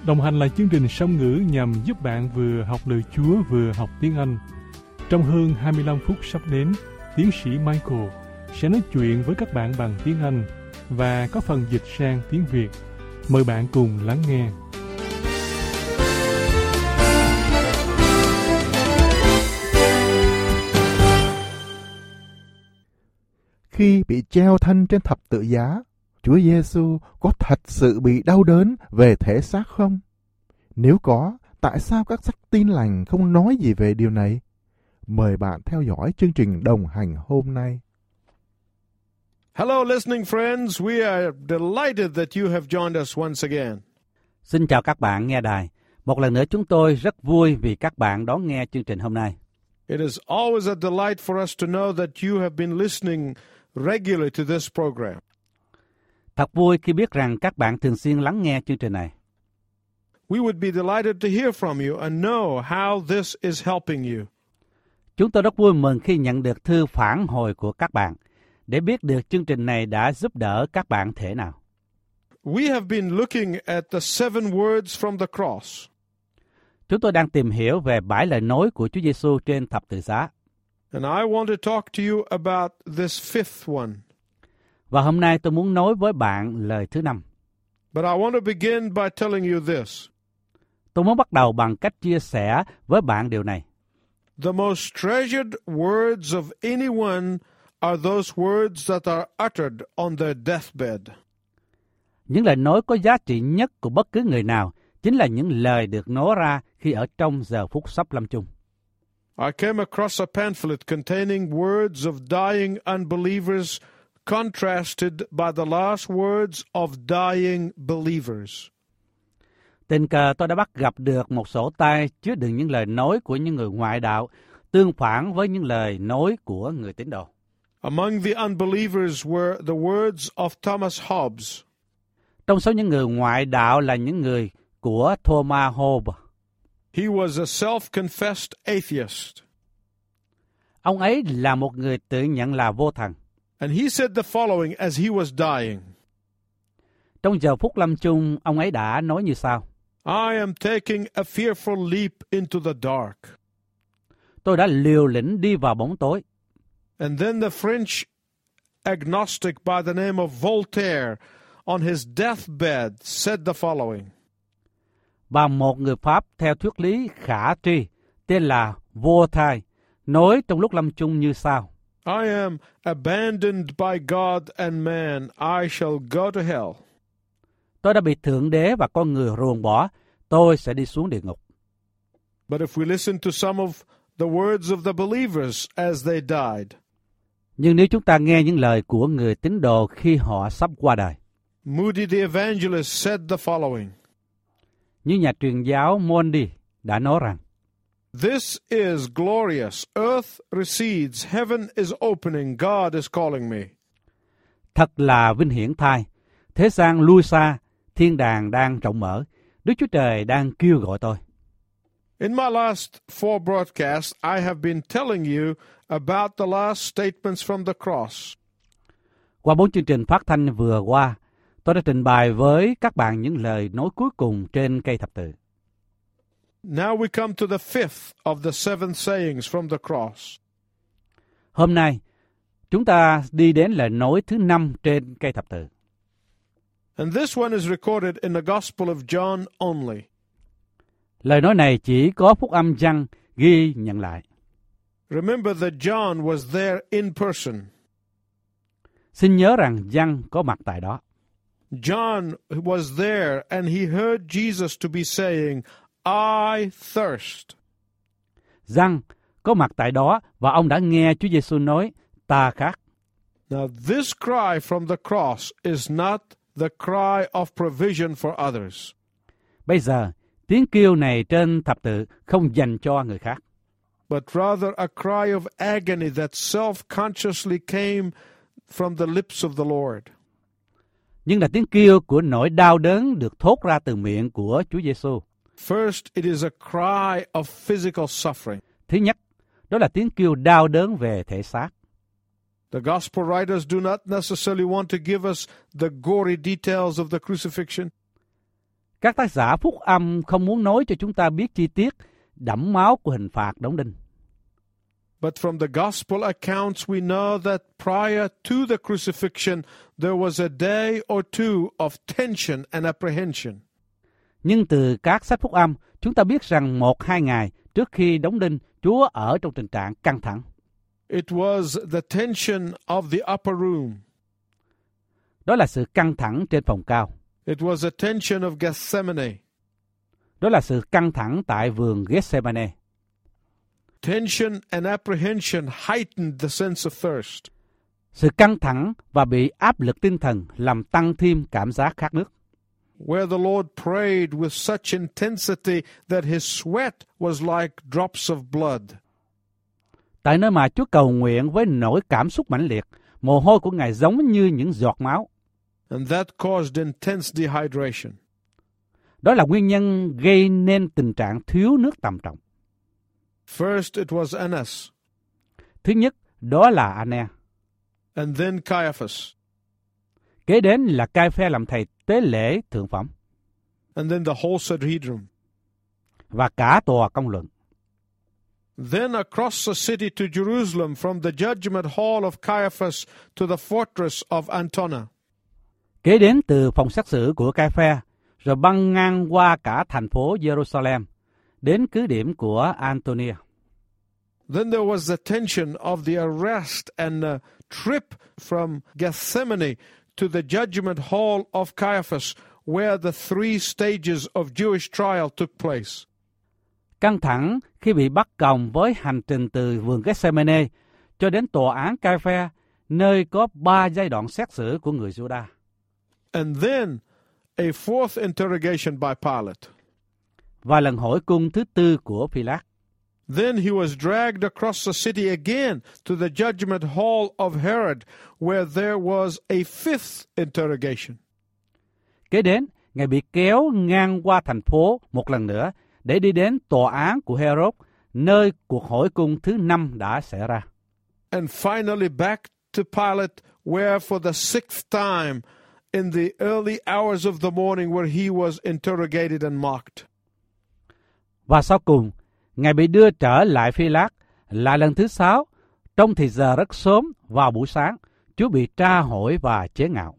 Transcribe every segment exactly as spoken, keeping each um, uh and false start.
Đồng hành là chương trình song ngữ nhằm giúp bạn vừa học lời Chúa vừa học tiếng Anh. Trong hơn hai mươi lăm phút sắp đến, tiến sĩ Michael sẽ nói chuyện với các bạn bằng tiếng Anh và có phần dịch sang tiếng Việt. Mời bạn cùng lắng nghe. Khi bị treo thân trên thập tự giá, Chúa Giêsu có thật sự bị đau đớn về thể xác không? Nếu có, tại sao các sách Tin Lành không nói gì về điều này? Mời bạn theo dõi chương trình đồng hành hôm nay. Hello, listening friends. We are delighted that you have joined us once again. Xin chào các bạn nghe đài. Một lần nữa chúng tôi rất vui vì các bạn đón nghe chương trình hôm nay. It is always a delight for us to know that you have been listening regularly to this program. Thật vui khi biết rằng các bạn thường xuyên lắng nghe chương trình này. We would be delighted to hear from you and know how this is helping you. Chúng tôi rất vui mừng khi nhận được thư phản hồi của các bạn để biết được chương trình này đã giúp đỡ các bạn thế nào. We have been looking at the seven words from the cross. Chúng tôi đang tìm hiểu về bảy lời nói của Chúa Giêsu trên thập tự giá. And I want to talk to you about this fifth one. Và hôm nay tôi muốn nói với bạn lời thứ năm. But I want to begin by telling you this. Tôi muốn bắt đầu bằng cách chia sẻ với bạn điều này. The most treasured words of anyone are those words that are uttered on their deathbed. Những lời nói có giá trị nhất của bất cứ người nào chính là những lời được nói ra khi ở trong giờ phút sắp lâm chung. I came across a pamphlet containing words of dying unbelievers contrasted by the last words of dying believers. Tình cờ tôi đã bắt gặp được một sổ tay chứa đựng những lời nói của những người ngoại đạo tương phản với những lời nói của người tín đồ. Among the unbelievers were the words of Thomas Hobbes. Trong số những người ngoại đạo là những người của Thomas Hobbes. He was a self-confessed atheist. Ông ấy là một người tự nhận là vô thần. And he said the following as he was dying. Trong giờ phút lâm chung, ông ấy đã nói như sau. I am taking a fearful leap into the dark. Tôi đã liều lĩnh đi vào bóng tối. And then the French agnostic by the name of Voltaire on his deathbed said the following. Và một người Pháp theo thuyết lý khả tri tên là Voltaire nói trong lúc lâm chung như sau. I am abandoned by God and man. I shall go to hell. Tôi đã bị Thượng Đế và con người ruồng bỏ. Tôi sẽ đi xuống địa ngục. But if we listen to some of the words of the believers as they died. Nhưng nếu chúng ta nghe những lời của người tín đồ khi họ sắp qua đời. Moody the evangelist said the following. Như nhà truyền giáo Moody đã nói rằng. This is glorious. Earth recedes. Heaven is opening. God is calling me. Thật là vinh hiển thay. Thế gian lui xa. Thiên đàng đang rộng mở. Đức Chúa Trời đang kêu gọi tôi. In my last four broadcasts, I have been telling you about the last statements from the cross. Qua bốn chương trình phát thanh vừa qua, tôi đã trình bày với các bạn những lời nói cuối cùng trên cây thập tự. Now we come to the fifth of the seven sayings from the cross. Hôm nay, chúng ta đi đến lời nói thứ năm trên cây thập tự. And this one is recorded in the Gospel of John only. Lời nói này chỉ có phúc âm Giăng ghi nhận lại. Remember that John was there in person. Xin nhớ rằng Giăng có mặt tại đó. John was there and he heard Jesus to be saying, I thirst. Giăng có mặt tại đó và ông đã nghe Chúa Giêsu nói, ta khát. Now this cry from the cross is not the cry of provision for others. Bây giờ, tiếng kêu này trên thập tự không dành cho người khác. But rather a cry of agony that self-consciously came from the lips of the Lord. Nhưng là tiếng kêu của nỗi đau đớn được thốt ra từ miệng của Chúa Giêsu. First, it is a cry of physical suffering. Thứ nhất, đó là tiếng kêu đau đớn về thể xác. The gospel writers do not necessarily want to give us the gory details of the crucifixion. Các tác giả phúc âm không muốn nói cho chúng ta biết chi tiết đẫm máu của hình phạt đóng đinh. But from the gospel accounts, we know that prior to the crucifixion, there was a day or two of tension and apprehension. Nhưng từ các sách phúc âm, chúng ta biết rằng một hai ngày trước khi đóng đinh, Chúa ở trong tình trạng căng thẳng. It was the tension of the upper room. Đó là sự căng thẳng trên phòng cao. It was a tension of Gethsemane. Đó là sự căng thẳng tại vườn Gethsemane. Tension and apprehension heightened the sense of thirst. Sự căng thẳng và bị áp lực tinh thần làm tăng thêm cảm giác khát nước. Where the Lord prayed with such intensity that his sweat was like drops of blood. Tại nơi mà Chúa cầu nguyện với nỗi cảm xúc mãnh liệt, mồ hôi của Ngài giống như những giọt máu. And that caused intense dehydration. Đó là nguyên nhân gây nên tình trạng thiếu nước trầm trọng. First it was Annas. Thứ nhất, đó là Anna. And then Caiaphas. Kế đến là Cai-phe làm thầy tế lễ thượng phẩm. And then the whole Sanhedrin. Và cả tòa công luận. Then across the city to Jerusalem, from the judgment hall of Caiaphas to the fortress of Antona. Kế đến từ phòng xét xử của Cai-phe, rồi băng ngang qua cả thành phố Jerusalem, đến cứ điểm của Antonia. Then there was the tension of the arrest and uh, trip from Gethsemane to the judgment hall of Caiaphas, where the three stages of Jewish trial took place. Căng thẳng khi bị bắt còng với hành trình từ vườn Gethsemane cho đến tòa án Cai-phe, nơi có ba giai đoạn xét xử của người Giu-đa. And then a fourth interrogation by Pilate. Và lần hỏi cung thứ tư của Phi-lát. Then he was dragged across the city again to the judgment hall of Herod, where there was a fifth interrogation. Kế đến, Ngài bị kéo ngang qua thành phố một lần nữa để đi đến tòa án của Herod, nơi cuộc hỏi cung thứ năm đã xảy ra. And finally back to Pilate, where for the sixth time in the early hours of the morning where he was interrogated and mocked. Và sau cùng, Ngài bị đưa trở lại Phi-lát, lại lần thứ sáu, trong thì giờ rất sớm vào buổi sáng, Chúa bị tra hỏi và chế ngạo.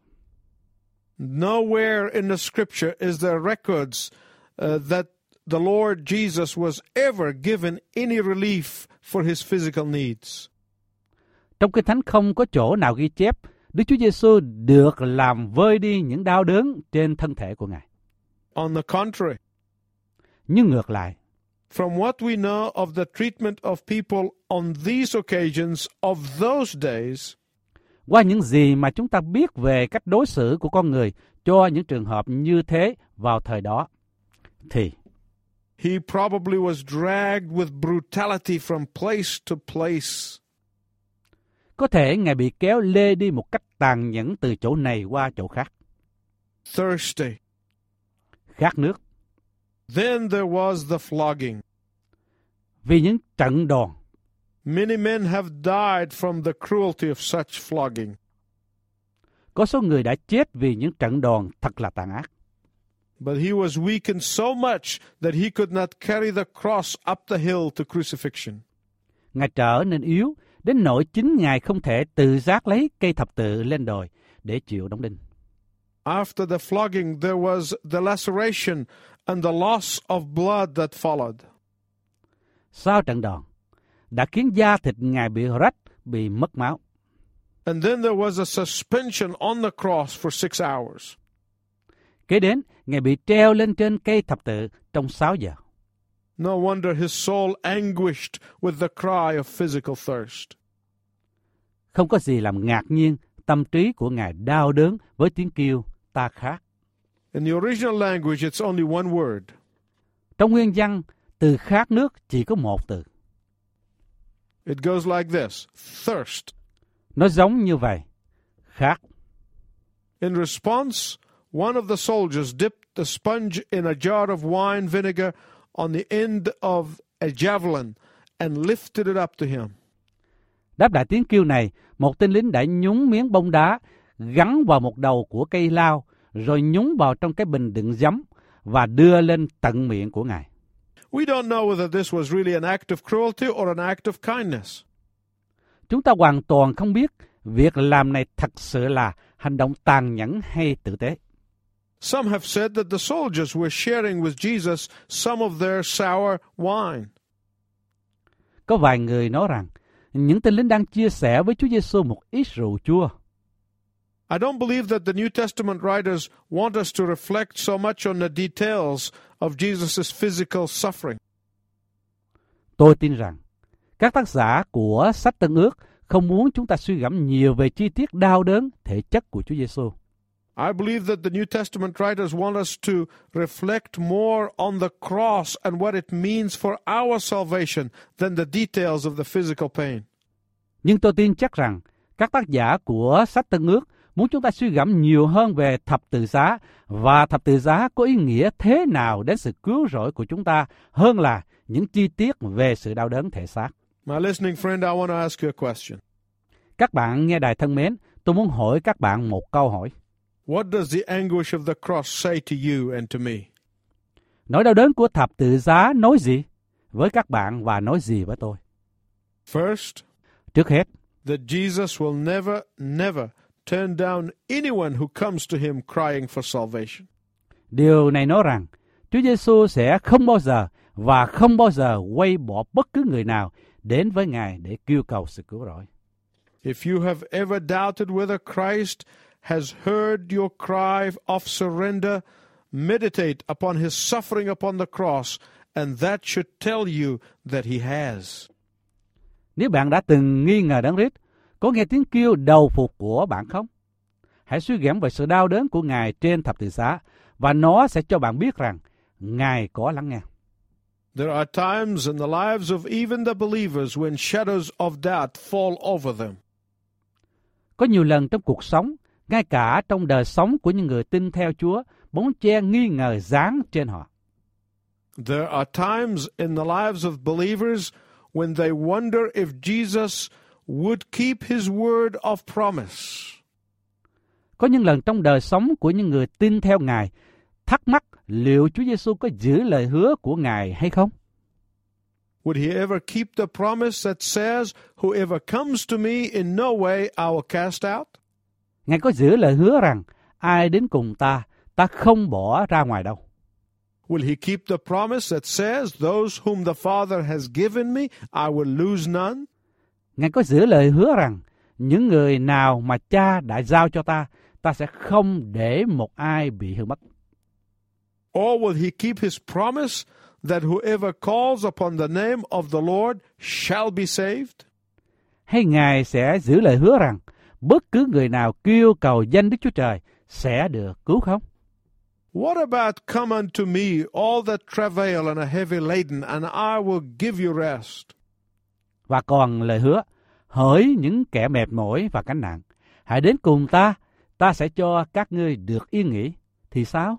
Nowhere in the scripture is there records uh, that the Lord Jesus was ever given any relief for his physical needs. Trong Kinh Thánh không có chỗ nào ghi chép Đức Chúa Giêsu được làm vơi đi những đau đớn trên thân thể của Ngài. On the contrary, Nhưng ngược lại, from what we know of the treatment of people on these occasions of those days, qua những gì mà chúng ta biết về cách đối xử của con người cho những trường hợp như thế vào thời đó, thì he probably was dragged with brutality from place to place. có thể Ngài bị kéo lê đi một cách tàn nhẫn từ chỗ này qua chỗ khác. Thirsty. Khát nước. Then there was the flogging. Vì những trận đòn. Many men have died from the cruelty of such flogging. Có số người đã chết vì những trận đòn thật là tàn ác. But he was weakened so much that he could not carry the cross up the hill to crucifixion. Ngài trở nên yếu, đến nỗi chính Ngài không thể tự giác lấy cây thập tự lên đồi để chịu đóng đinh. After the flogging, there was the laceration and the loss of blood that followed. Sau trận đòn, đã khiến da thịt Ngài bị rách, bị mất máu. And then there was a suspension on the cross for six hours. Kế đến, Ngài bị treo lên trên cây thập tự trong sáu giờ. No wonder his soul anguished with the cry of physical thirst. Không có gì làm ngạc nhiên, tâm trí của Ngài đau đớn với tiếng kêu ta khát. In the original language, it's only one word. Trong nguyên văn, từ khát nước chỉ có một từ. It goes like this, thirst. Nó giống như vậy, khát. In response, one of the soldiers dipped the sponge in a jar of wine vinegar on the end of a javelin and lifted it up to him. Đáp lại tiếng kêu này, một tên lính đã nhúng miếng bông đá gắn vào một đầu của cây lao, rồi nhúng vào trong cái bình đựng giấm và đưa lên tận miệng của Ngài. We don't know whether this was really an act of cruelty or an act of kindness. Chúng ta hoàn toàn không biết việc làm này thật sự là hành động tàn nhẫn hay tử tế. Some have said that the soldiers were sharing with Jesus some of their sour wine. Có vài người nói rằng những tên lính đang chia sẻ với Chúa Giêsu một ít rượu chua. I don't believe that the New Testament writers want us to reflect so much on the details of Jesus' physical suffering. Tôi tin rằng các tác giả của sách Tân Ước không muốn chúng ta suy gẫm nhiều về chi tiết đau đớn thể chất của Chúa Giêsu. I believe that the New Testament writers want us to reflect more on the cross and what it means for our salvation than the details of the physical pain. Nhưng tôi tin chắc rằng các tác giả của sách Tân Ước muốn chúng ta suy gẫm nhiều hơn về thập tự giá và thập tự giá có ý nghĩa thế nào đến sự cứu rỗi của chúng ta hơn là những chi tiết về sự đau đớn thể xác. My listening friend, I want to ask you a question. Các bạn nghe đài thân mến, tôi muốn hỏi các bạn một câu hỏi. What does the anguish of the cross say to you and to me? Nỗi đau đớn của thập tự giá nói gì với các bạn và nói gì với tôi? First, Trước hết, that Jesus will never, never turn down anyone who comes to him crying for salvation. điều này nói rằng Chúa Giêsu sẽ không bao giờ và không bao giờ quay bỏ bất cứ người nào đến với Ngài để kêu cầu sự cứu rỗi. If you have ever doubted whether Christ has heard your cry of surrender, meditate upon his suffering upon the cross, and that should tell you that he has. Nếu bạn đã từng nghi ngờ Đấng Christ có nghe tiếng kêu đầu phục của bạn không? Hãy suy gẫm về sự đau đớn của Ngài trên thập tự giá và nó sẽ cho bạn biết rằng Ngài có lắng nghe. There are times in the lives of even the believers when shadows of doubt fall over them. Có nhiều lần trong cuộc sống, ngay cả trong đời sống của những người tin theo Chúa, bóng che nghi ngờ giáng trên họ. There are times in the lives of believers when they wonder if Jesus would keep his word of promise. Có những lần trong đời sống của những người tin theo Ngài, thắc mắc liệu Chúa Giêsu có giữ lời hứa của Ngài hay không? Would he ever keep the promise that says, whoever comes to me in no way I will cast out? Ngài có giữ lời hứa rằng ai đến cùng ta, ta không bỏ ra ngoài đâu. Will he keep the promise that says, those whom the Father has given me, I will lose none? Ngài có giữ lời hứa rằng những người nào mà Cha đã giao cho ta, ta sẽ không để một ai bị hư mất. Or will he keep his promise that whoever calls upon the name of the Lord shall be saved? Hay Ngài sẽ giữ lời hứa rằng bất cứ người nào kêu cầu danh Đức Chúa Trời sẽ được cứu không? What about come unto me, all that travail and are heavy laden, and I will give you rest? Và còn lời hứa, hỡi những kẻ mệt mỏi và gánh nặng, hãy đến cùng ta, ta sẽ cho các ngươi được yên nghỉ. Thì sao?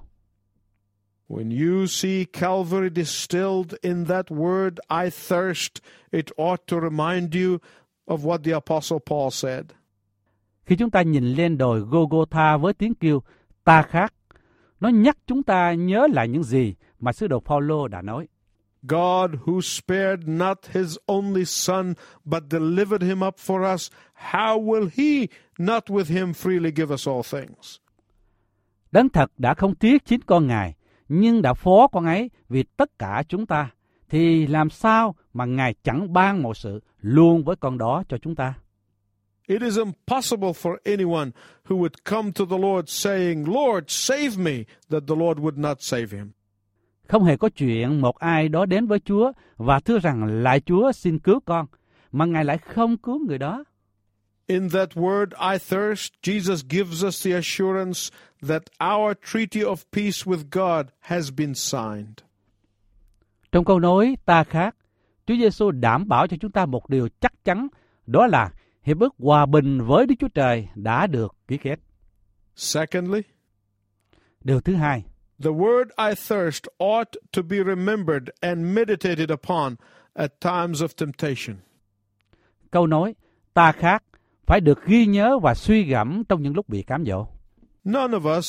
When you see Calvary distilled in that word, I thirst, it ought to remind you of what the Apostle Paul said. Khi chúng ta nhìn lên đồi Golgotha với tiếng kêu ta khát, nó nhắc chúng ta nhớ lại những gì mà sứ đồ Phaolô đã nói. God who spared not his only son, but delivered him up for us, how will he not with him freely give us all things? Đấng thật đã không tiếc chính con Ngài, nhưng đã phó con ấy vì tất cả chúng ta, thì làm sao mà Ngài chẳng ban mọi sự luôn với con đó cho chúng ta? It is impossible for anyone who would come to the Lord saying, Lord, save me, that the Lord would not save him. Không hề có chuyện một ai đó đến với Chúa và thưa rằng lạy Chúa xin cứu con, mà Ngài lại không cứu người đó. In that word, I thirst, Jesus gives us the assurance that our treaty of peace with God has been signed. Trong câu nói ta khát, Chúa Giêsu đảm bảo cho chúng ta một điều chắc chắn, đó là hiệp ước hòa bình với Đức Chúa Trời đã được ký kết. Secondly, Điều thứ hai, the word I thirst ought to be remembered and meditated upon at times of temptation. câu nói ta khát phải được ghi nhớ và suy gẫm trong những lúc bị cám dỗ. None of us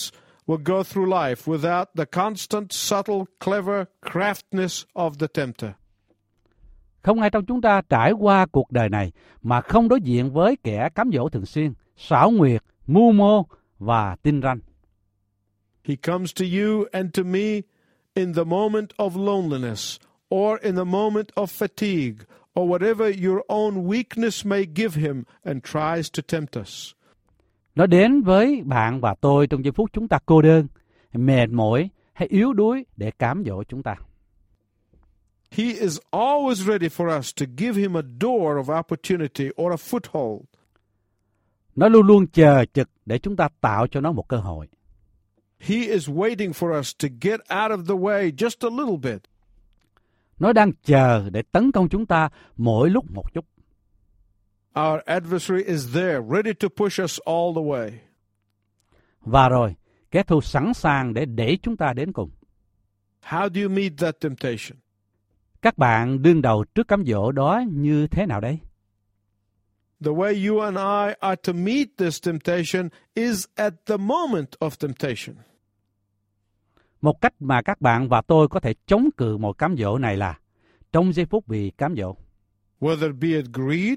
will go through life without the constant, subtle, clever craftiness of the tempter. Không ai trong chúng ta trải qua cuộc đời này mà không đối diện với kẻ cám dỗ thường xuyên, xảo quyệt, mưu mô và tinh ranh. He comes to you and to me in the moment of loneliness, or in the moment of fatigue, or whatever your own weakness may give him, and tries to tempt us. Nó đến với bạn và tôi trong giây phút chúng ta cô đơn, mệt mỏi hay yếu đuối để cám dỗ chúng ta. He is always ready for us to give him a door of opportunity or a foothold. Nó luôn luôn chờ chực để chúng ta tạo cho nó một cơ hội. He is waiting for us to get out of the way just a little bit. Nó đang chờ để tấn công chúng ta mỗi lúc một chút. Our adversary is there, ready to push us all the way. Và rồi, kẻ thù sẵn sàng để đẩy chúng ta đến cùng. How do you meet that temptation? Các bạn đương đầu trước cám dỗ đó như thế nào đấy? The way you and I are to meet this temptation is at the moment of temptation. Một cách mà các bạn và tôi có thể chống cự một cám dỗ này là trong giây phút bị cám dỗ. Whether it be at greed,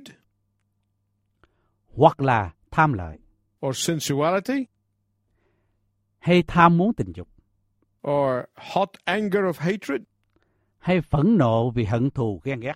hoặc là tham lợi, or sensuality, hay tham muốn tình dục, or hot anger of hatred, hay phẫn nộ vì hận thù ghen ghét.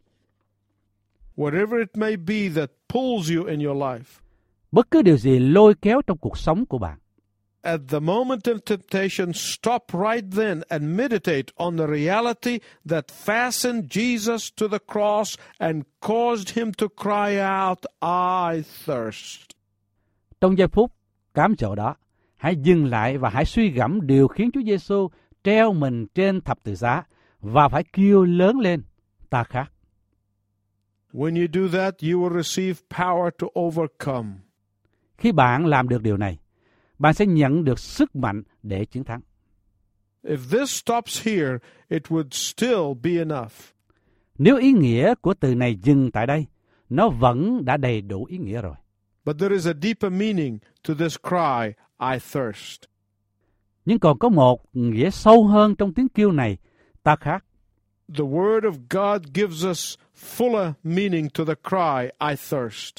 Whatever it may be that pulls you in your life. Bất cứ điều gì lôi kéo trong cuộc sống của bạn. At the moment of temptation, stop right then and meditate on the reality that fastened Jesus to the cross and caused him to cry out, I thirst. Trong giây phút cám dỗ đó, hãy dừng lại và hãy suy gẫm điều khiến Chúa Giêsu treo mình trên thập tự giá và phải kêu lớn lên, ta khát. When you do that, you will receive power to overcome. Khi bạn làm được điều này, bạn sẽ nhận được sức mạnh để chiến thắng. If this stops here, it would still be enough. Nếu ý nghĩa của từ này dừng tại đây, nó vẫn đã đầy đủ ý nghĩa rồi. But there is a deeper meaning to this cry, I thirst. Nhưng còn có một nghĩa sâu hơn trong tiếng kêu này, ta khát. The Word of God gives us fuller meaning to the cry, I thirst.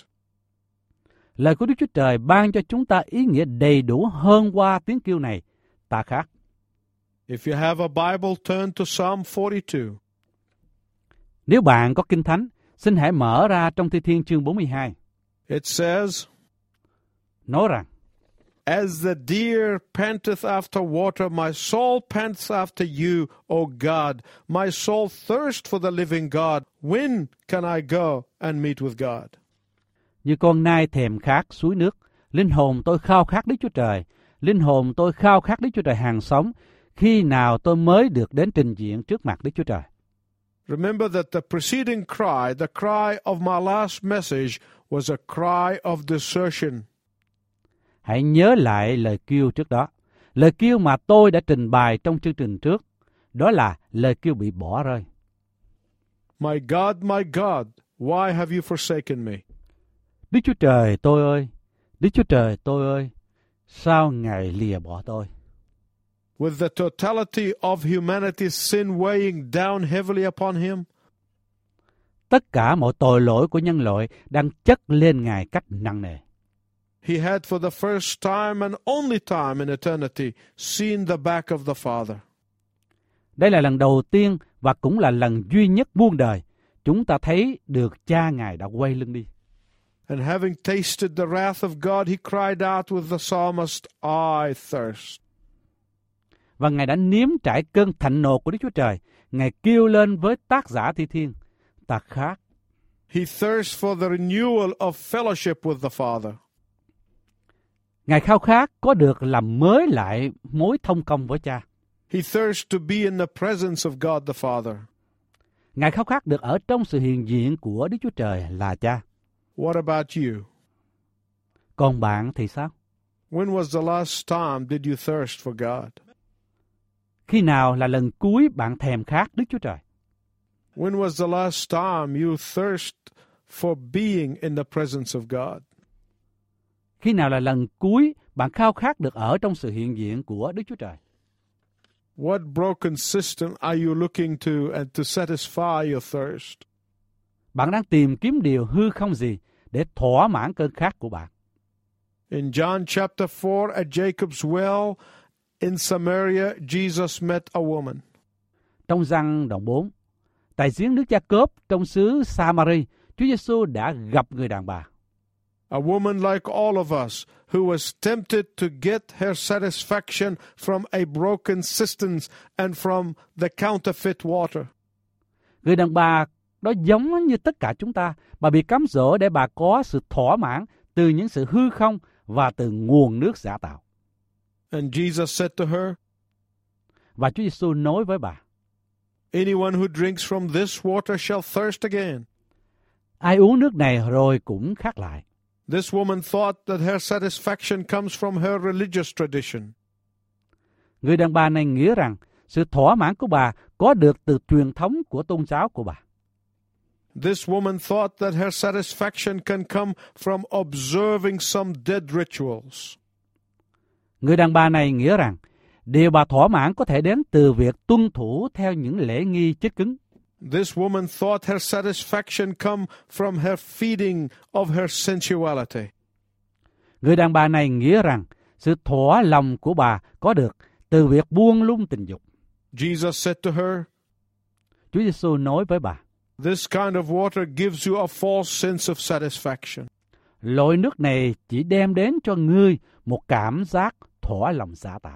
Lời của Đức Chúa Trời ban cho chúng ta ý nghĩa đầy đủ hơn qua tiếng kêu này, ta khát. If you have a Bible, turn to Psalm forty-two. Nếu bạn có Kinh Thánh, xin hãy mở ra trong Thi Thiên chương bốn mươi hai. It says, nói rằng, As the deer panteth after water, my soul panteth after you, O God. My soul thirsts for the living God. When can I go and meet with God? Như con nai thèm khát suối nước, linh hồn tôi khao khát Đức Chúa Trời. Linh hồn tôi khao khát Đức Chúa Trời hàng sống. Khi nào tôi mới được đến trình diện trước mặt Đức Chúa Trời? Remember that the preceding cry, the cry of my last message, was a cry of desertion. Hãy nhớ lại lời kêu trước đó. Lời kêu mà tôi đã trình bày trong chương trình trước. Đó là lời kêu bị bỏ rơi. My God, my God, why have you forsaken me? Đức Chúa Trời tôi ơi, Đức Chúa Trời tôi ơi, sao Ngài lìa bỏ tôi? With the totality of humanity's sin weighing down heavily upon him, tất cả mọi tội lỗi của nhân loại đang chất lên Ngài cách nặng nề. He had for the first time and only time in eternity seen the back of the Father. Đây là lần đầu tiên và cũng là lần duy nhất muôn đời chúng ta thấy được cha Ngài đã quay lưng đi. And having tasted the wrath of God, he cried out with the psalmist, I thirst. Và Ngài đã nếm trải cơn thạnh nộ của Đức Chúa Trời. Ngài kêu lên với tác giả Thi Thiên, ta khát. He thirsts for the renewal of fellowship with the Father. Ngài khao khát có được làm mới lại mối thông công với cha. He thirsts to be in the presence of God the Father. Ngài khao khát được ở trong sự hiện diện của Đức Chúa Trời là cha. What about you? Còn bạn thì sao? When was the last time did you thirst for God? Khi nào là lần cuối bạn thèm khát Đức Chúa Trời? When was the last time you thirst for being in the presence of God? Khi nào là lần cuối Bạn khao khát được ở trong sự hiện diện của Đức Chúa Trời. What broken system are you looking to and to satisfy your thirst? Bạn đang tìm kiếm điều hư không gì để thỏa mãn cơn khát của bạn. In John chapter four, at Jacob's well in Samaria, Jesus met a woman. Trong Giăng đoạn bốn, tại giếng nước Gia-cốp trong xứ Sa-ma-ri, Chúa Giêsu đã gặp người đàn bà. A woman like all of us who was tempted to get her satisfaction from a broken cistern and from the counterfeit water. Người đàn bà đó giống như tất cả chúng ta, bà bị cám dỗ để bà có sự thỏa mãn từ những sự hư không và từ nguồn nước giả tạo. And Jesus said to her, Và Chúa Giêsu nói với bà, anyone who drinks from this water shall thirst again. ai uống nước này rồi cũng khát lại. This woman thought that her satisfaction comes from her religious tradition. Người đàn bà này nghĩ rằng sự thỏa mãn của bà có được từ truyền thống của tôn giáo của bà. This woman thought that her satisfaction can come from observing some dead rituals. Người đàn bà này nghĩ rằng điều bà thỏa mãn có thể đến từ việc tuân thủ theo những lễ nghi chết cứng. This woman thought her satisfaction come from her feeding of her sensuality. Người đàn bà này nghĩ rằng sự thỏa lòng của bà có được từ việc buông lung tình dục. Jesus said to her, Chúa Giêsu nói với bà, this kind of water gives you a false sense of satisfaction. loại nước này chỉ đem đến cho ngươi một cảm giác thỏa lòng giả tạo.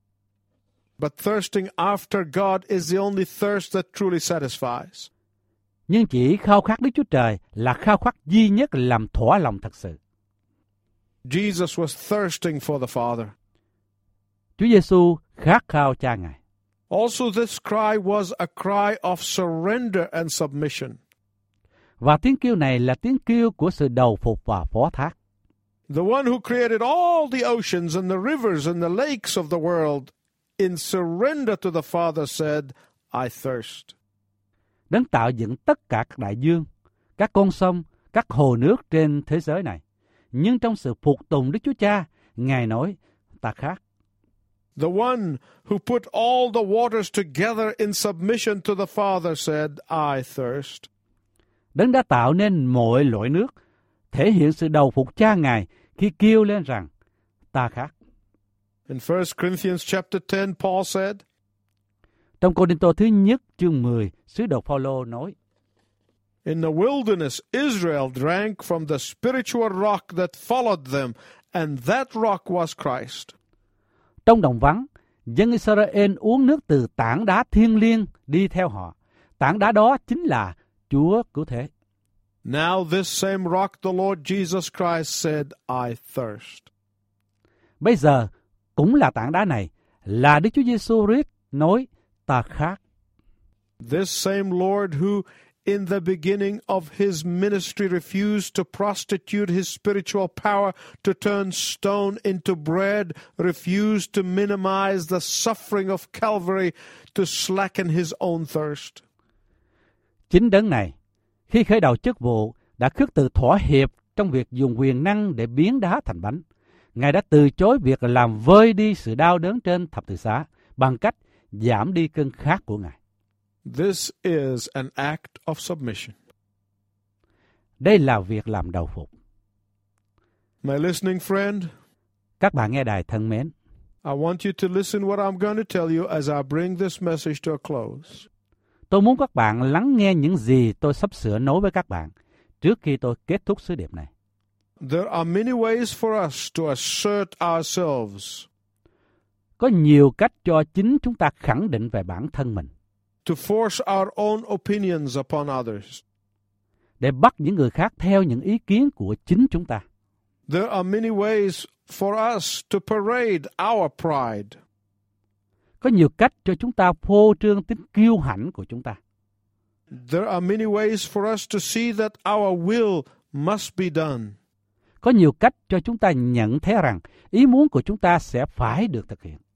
But thirsting after God is the only thirst that truly satisfies. Nhưng chỉ khao khát Đức Chúa Trời là khao khát duy nhất làm thỏa lòng thật sự. Jesus was thirsting for the Father. Chúa Giêsu khát khao Cha Ngài. Also, this cry was a cry of surrender and submission. Và tiếng kêu này là tiếng kêu của sự đầu phục và phó thác. The one who created all the oceans and the rivers and the lakes of the world, in surrender to the Father said, I thirst. Đấng tạo dựng tất cả các đại dương, các con sông, các hồ nước trên thế giới này. Nhưng trong sự phục tùng Đức Chúa Cha, Ngài nói, ta khát. The one who put all the waters together in submission to the Father said, I thirst. Đấng đã tạo nên mọi loại nước, thể hiện sự đầu phục Cha Ngài khi kêu lên rằng, ta khát. In First Corinthians chapter ten, Paul said, Trong Cô-rinh-tô thứ nhất chương mười, sứ đồ Phao-lô nói, in the wilderness, Israel drank from the spiritual rock that followed them, and that rock was Christ. Trong đồng vắng, dân Israel uống nước từ tảng đá thiêng liêng đi theo họ. Tảng đá đó chính là Chúa cứu thế. Now this same rock, the Lord Jesus Christ said, I thirst. Bây giờ, cũng là tảng đá này, là Đức Chúa Giêsu Christ nói, ta khát. This same Lord who in the beginning of his ministry refused to prostitute his spiritual power to turn stone into bread, refused to minimize the suffering of Calvary to slacken his own thirst. Chính đấng này, khi khởi đầu chức vụ, đã khước từ thỏa hiệp trong việc dùng quyền năng để biến đá thành bánh. Ngài đã từ chối việc làm vơi đi sự đau đớn trên thập tự giá bằng cách giảm đi cơn khát của Ngài. This is an act of submission. Đây là việc làm đầu phục. My listening friend, Các bạn nghe đài thân mến, I want you to listen what I'm going to tell you as I bring this message to a close. tôi muốn các bạn lắng nghe những gì tôi sắp sửa nói với các bạn trước khi tôi kết thúc sứ điệp này. There are many ways for us to assert ourselves, Có nhiều cách cho chính chúng ta khẳng định về bản thân mình, to force our own opinions upon others. để bắt những người khác theo những ý kiến của chính chúng ta. There are many ways for us to parade our pride. Có nhiều cách cho chúng ta phô trương tính kiêu hãnh của chúng ta. There are many ways for us to see that our will must be done. Có nhiều cách cho chúng ta nhận thấy rằng ý muốn của chúng ta sẽ phải được thực hiện.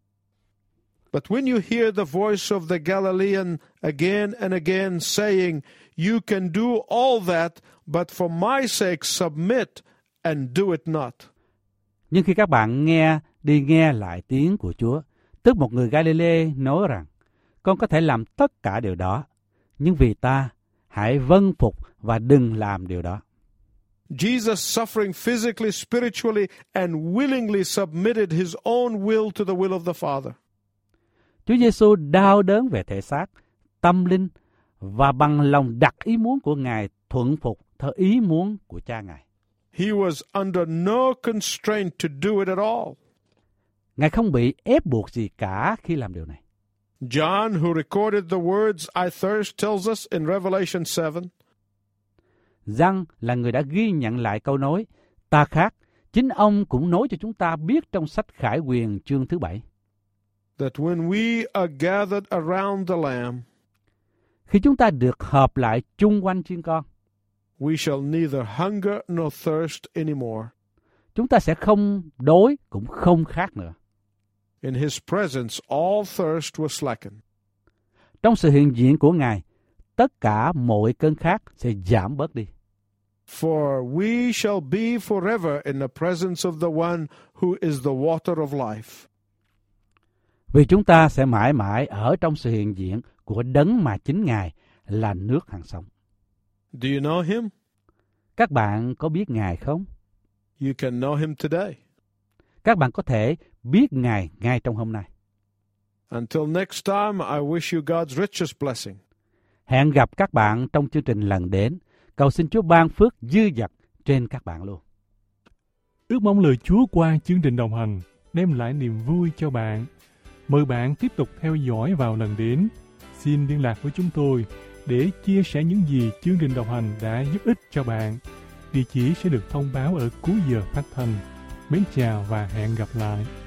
But when you hear the voice of the Galilean again and again saying, you can do all that, but for my sake submit and do it not. Nhưng khi các bạn nghe đi nghe lại tiếng của Chúa, tức một người Galilee nói rằng, con có thể làm tất cả điều đó, nhưng vì ta, hãy vâng phục và đừng làm điều đó. Jesus, suffering physically, spiritually, and willingly submitted his own will to the will of the Father. Chúa Giêsu đau đớn về thể xác, tâm linh và bằng lòng đặt ý muốn của Ngài thuận phục theo ý muốn của Cha Ngài. He was under no constraint to do it at all. Ngài không bị ép buộc gì cả khi làm điều này. John, who recorded the words I thirst, tells us in Revelation seven, Giăng là người đã ghi nhận lại câu nói ta khát. Chính ông cũng nói cho chúng ta biết trong sách Khải Huyền chương thứ bảy. that when we are gathered around the Lamb, Khi chúng ta được hợp lại chung quanh chiên con, we shall neither hunger nor thirst anymore. chúng ta sẽ không đói cũng không khát nữa. In his presence, all thirst was slackened. Trong sự hiện diện của Ngài, tất cả mọi cơn khát sẽ giảm bớt đi. For we shall be forever in the presence of the one who is the water of life. Vì chúng ta sẽ mãi mãi ở trong sự hiện diện của đấng mà chính Ngài là nước hằng sống. Do you know him? Các bạn có biết Ngài không? You can know him today. Các bạn có thể biết Ngài ngay trong hôm nay. Until next time, I wish you God's richest blessing. Hẹn gặp các bạn trong chương trình lần đến. Cầu xin Chúa ban phước dư dật trên các bạn luôn. Ước mong lời Chúa qua chương trình đồng hành đem lại niềm vui cho bạn. Mời bạn tiếp tục theo dõi vào lần đến. Xin liên lạc với chúng tôi để chia sẻ những gì chương trình đồng hành đã giúp ích cho bạn. Địa chỉ sẽ được thông báo ở cuối giờ phát thanh. Mến chào và hẹn gặp lại.